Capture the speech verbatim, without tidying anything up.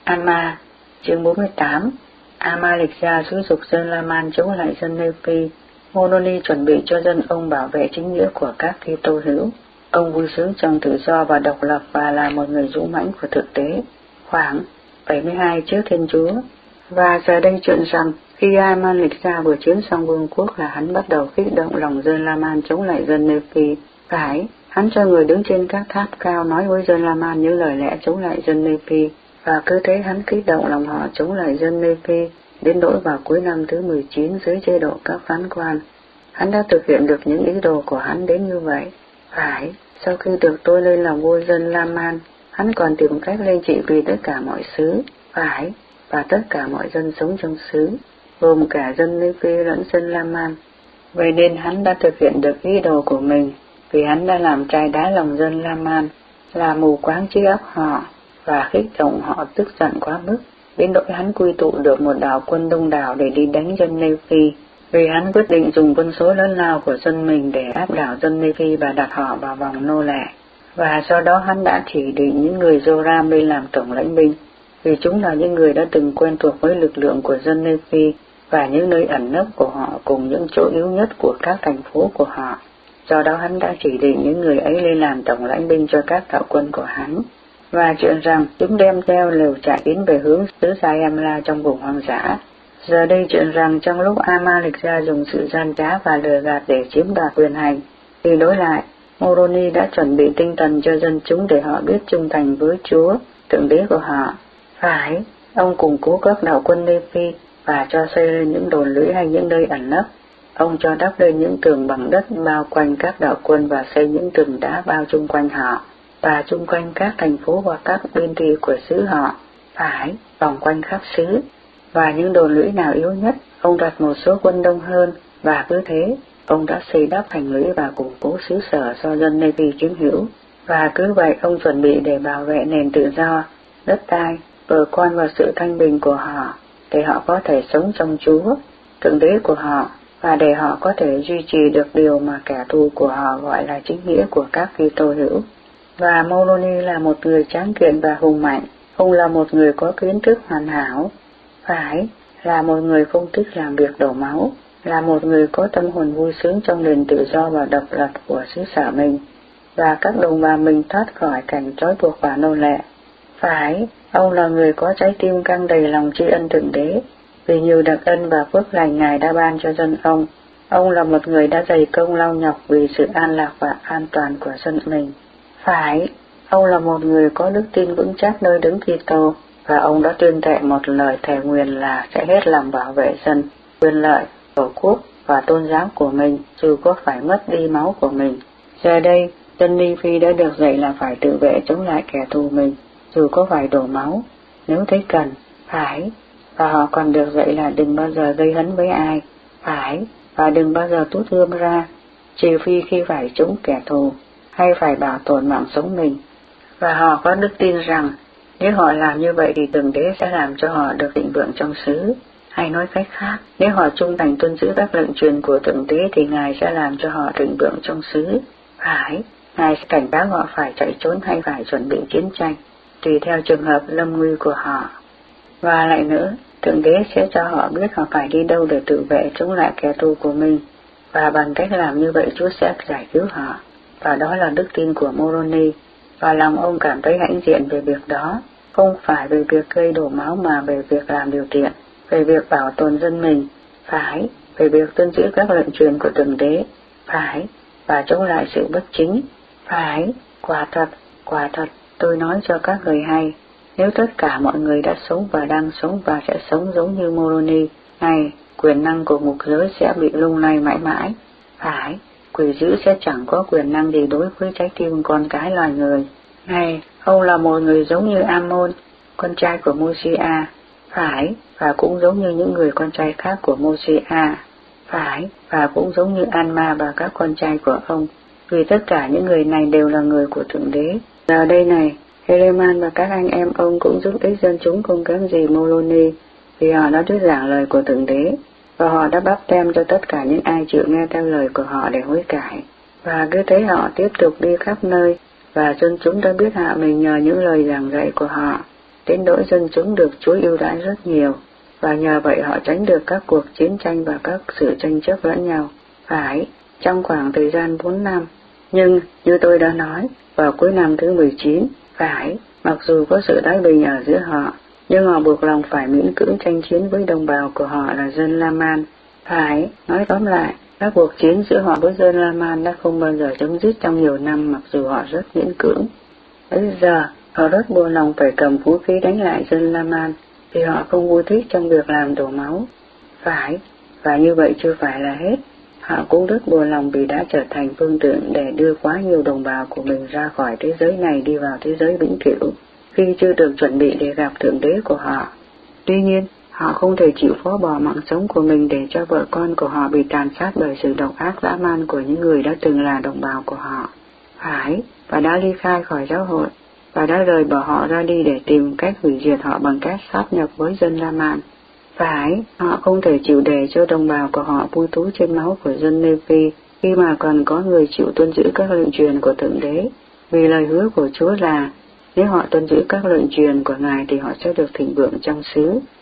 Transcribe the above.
Ama, chương bốn mươi tám. Amaleksia xúi giục dân La-man chống lại dân Nephi. Moroni chuẩn bị cho dân ông bảo vệ chính nghĩa của các Kitô hữu. Ông vui sướng trong tự do và độc lập và là một người dũng mãnh của thực tế. Khoảng bảy mươi hai trước Thiên Chúa. Và giờ đây chuyện rằng khi Amaleksia vừa chiếm xong vương quốc là hắn bắt đầu kích động lòng dân La-man chống lại dân Nephi. Phải, hắn cho người đứng trên các tháp cao nói với dân La-man những lời lẽ chống lại dân Nephi. Và cứ thế hắn kích động lòng họ chống lại dân Nephi, đến nỗi vào cuối năm thứ mười chín dưới chế độ các phán quan. Hắn đã thực hiện được những ý đồ của hắn đến như vậy. Phải, sau khi được tôi lên làm vua dân La-man, hắn còn tìm cách lên trị vì tất cả mọi xứ. Phải, và tất cả mọi dân sống trong xứ, gồm cả dân Nephi lẫn dân La-man. Vậy nên hắn đã thực hiện được ý đồ của mình, vì hắn đã làm trai đá lòng dân La-man, làm mù quáng trí óc họ, và kích động họ tức giận quá mức, đến nỗi hắn quy tụ được một đạo quân đông đảo để đi đánh dân Nephi, vì hắn quyết định dùng quân số lớn lao của dân mình để áp đảo dân Nephi và đặt họ vào vòng nô lệ. Và sau đó hắn đã chỉ định những người Joram lên làm tổng lãnh binh, vì chúng là những người đã từng quen thuộc với lực lượng của dân Nephi và những nơi ẩn nấp của họ cùng những chỗ yếu nhất của các thành phố của họ. Do đó hắn đã chỉ định những người ấy lên làm tổng lãnh binh cho các đạo quân của hắn. Và chuyện rằng chúng đem theo lều trại tiến về hướng xứ Sa-em-la trong vùng hoang dã. Giờ đây chuyện rằng trong lúc Amaleksia dùng sự gian trá và lừa gạt để chiếm đoạt quyền hành, thì đối lại, Moroni đã chuẩn bị tinh thần cho dân chúng để họ biết trung thành với Chúa, Thượng Đế của họ. Phải, ông củng cố các đạo quân Nephi và cho xây lên những đồn lũy hay những nơi ẩn nấp. Ông cho đắp lên những tường bằng đất bao quanh các đạo quân và xây những tường đá bao chung quanh họ, và chung quanh các thành phố và các bên thùy của xứ họ. Phải, vòng quanh khắp xứ. Và những đồn lũy nào yếu nhất, ông đặt một số quân đông hơn, và cứ thế, ông đã xây đắp thành lũy và củng cố xứ sở do dân Nephi chiếm hữu. Và cứ vậy ông chuẩn bị để bảo vệ nền tự do, đất đai, vợ con và sự thanh bình của họ, để họ có thể sống trong Chúa, Thượng Đế của họ, và để họ có thể duy trì được điều mà kẻ thù của họ gọi là chính nghĩa của các Kitô hữu. Và Moroni là một người tráng kiện và hùng mạnh, ông là một người có kiến thức hoàn hảo. Phải, là một người không thích làm việc đổ máu, là một người có tâm hồn vui sướng trong nền tự do và độc lập của xứ sở mình, và các đồng bào mình thoát khỏi cảnh trói buộc và nô lệ. Phải, ông là người có trái tim căng đầy lòng tri ân Thượng Đế, vì nhiều đặc ân và phước lành Ngài đã ban cho dân ông. Ông là một người đã dày công lao nhọc vì sự an lạc và an toàn của dân mình. Phải, ông là một người có đức tin vững chắc nơi Đấng Kitô, và ông đã tuyên thệ một lời thề nguyền là sẽ hết lòng bảo vệ dân, quyền lợi, tổ quốc và tôn giáo của mình, dù có phải mất đi máu của mình. Giờ đây, dân Nephi đã được dạy là phải tự vệ chống lại kẻ thù mình, dù có phải đổ máu, nếu thấy cần. Phải, và họ còn được dạy là đừng bao giờ gây hấn với ai. Phải, và đừng bao giờ tút gươm ra, trừ phi khi phải chống kẻ thù, hay phải bảo tồn mạng sống mình. Và họ có đức tin rằng, nếu họ làm như vậy thì Thượng Đế sẽ làm cho họ được thịnh vượng trong xứ. Hay nói cách khác, nếu họ trung thành tuân giữ các lệnh truyền của Thượng Đế thì Ngài sẽ làm cho họ thịnh vượng trong xứ. Phải, Ngài sẽ cảnh báo họ phải chạy trốn hay phải chuẩn bị chiến tranh, tùy theo trường hợp lâm nguy của họ. Và lại nữa, Thượng Đế sẽ cho họ biết họ phải đi đâu để tự vệ chống lại kẻ thù của mình, và bằng cách làm như vậy Chúa sẽ giải cứu họ. Và đó là đức tin của Moroni, và lòng ông cảm thấy hãnh diện về việc đó, không phải về việc gây đổ máu mà về việc làm điều thiện, về việc bảo tồn dân mình. Phải, về việc tuân giữ các lệnh truyền của Thượng Đế. Phải, và chống lại sự bất chính. Phải, quả thật, quả thật, tôi nói cho các người hay, nếu tất cả mọi người đã sống và đang sống và sẽ sống giống như Moroni, này, quyền năng của mục giới sẽ bị lung lay mãi mãi. Phải, quỷ dữ sẽ chẳng có quyền năng gì đối với trái tim con cái loài người. Này, ông là một người giống như Amon, con trai của Mosiah. Phải, và cũng giống như những người con trai khác của Mosiah. Phải, và cũng giống như Anma và các con trai của ông, vì tất cả những người này đều là người của Thượng Đế. Giờ đây này, Heleman và các anh em ông cũng giúp ích dân chúng không kém gì Moroni, vì họ đã thuyết giảng lời của Thượng Đế, và họ đã báp tem cho tất cả những ai chịu nghe theo lời của họ để hối cải. Và cứ thế họ tiếp tục đi khắp nơi, và dân chúng đã biết hạ mình nhờ những lời giảng dạy của họ. đến nỗi dân chúng được Chúa ưu đãi rất nhiều, và nhờ vậy họ tránh được các cuộc chiến tranh và các sự tranh chấp lẫn nhau. Phải, trong khoảng thời gian bốn năm. Nhưng, như tôi đã nói, vào cuối năm thứ mười chín, phải, mặc dù có sự thái bình ở giữa họ, nhưng họ buộc lòng phải miễn cưỡng tranh chiến với đồng bào của họ là dân La Man. Phải, nói tóm lại, các cuộc chiến giữa họ với dân La Man đã không bao giờ chấm dứt trong nhiều năm mặc dù họ rất miễn cưỡng. Bây giờ, họ rất buồn lòng phải cầm vũ khí đánh lại dân La Man, vì họ không vui thích trong việc làm đổ máu. Phải, và như vậy chưa phải là hết. Họ cũng rất buồn lòng vì đã trở thành phương tiện để đưa quá nhiều đồng bào của mình ra khỏi thế giới này đi vào thế giới vĩnh cửu, khi chưa được chuẩn bị để gặp Thượng Đế của họ. Tuy nhiên, họ không thể chịu phó bỏ mạng sống của mình để cho vợ con của họ bị tàn sát bởi sự độc ác dã man của những người đã từng là đồng bào của họ. Phải, và đã ly khai khỏi giáo hội, và đã rời bỏ họ ra đi để tìm cách hủy diệt họ bằng cách sáp nhập với dân La Man. Phải, họ không thể chịu để cho đồng bào của họ vui thú trên máu của dân Nê Phi, khi mà còn có người chịu tuân giữ các lệnh truyền của Thượng Đế, vì lời hứa của Chúa là, nếu họ tuân giữ các lệnh truyền của Ngài thì họ sẽ được thịnh vượng trong xứ.